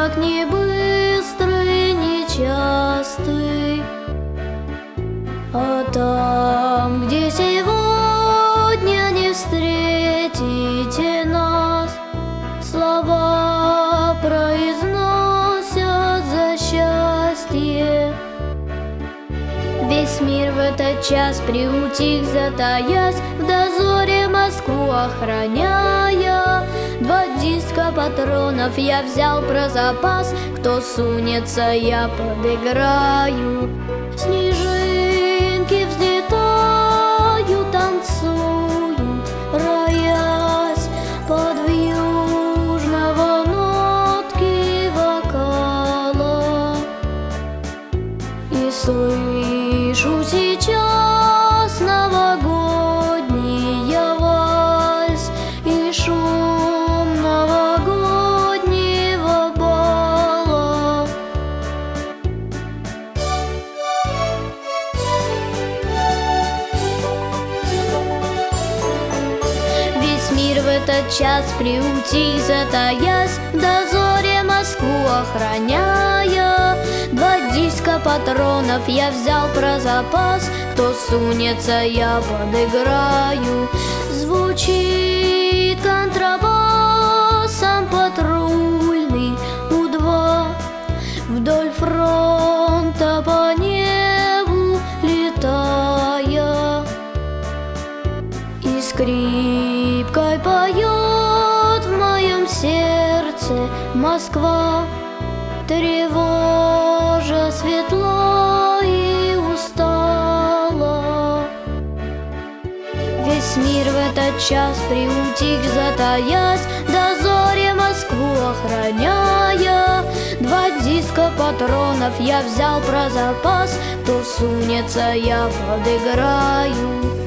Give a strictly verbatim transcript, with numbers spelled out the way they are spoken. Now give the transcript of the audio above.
шаг не быстрый, не частый, а там, где сегодня не встретите нас, слова произносят за счастье. Весь мир в этот час приутих, затаясь, в дозоре Москву охраняя. Два диска патронов я взял про запас, кто сунется, я подыграю. Снежинки взлетают, танцуют, роясь под вьюжного нотки вокала. И слышу сейчас новогодний вальс и шум новогоднего бала. Весь мир в этот час приутих, затаясь, в дозоре Москву охраняя. Два диска патронов я взял про запас, кто сунется, я подыграю. Звучит контрабасом патрульный У два, вдоль фронта по небу летая, и скрипкой поет в моем сердце Москва, тревожа светло и устала. Весь мир в этот час приутих, затаясь, в дозоре Москву охраняя. Два диска патронов я взял про запас, кто сунется, я подыграю.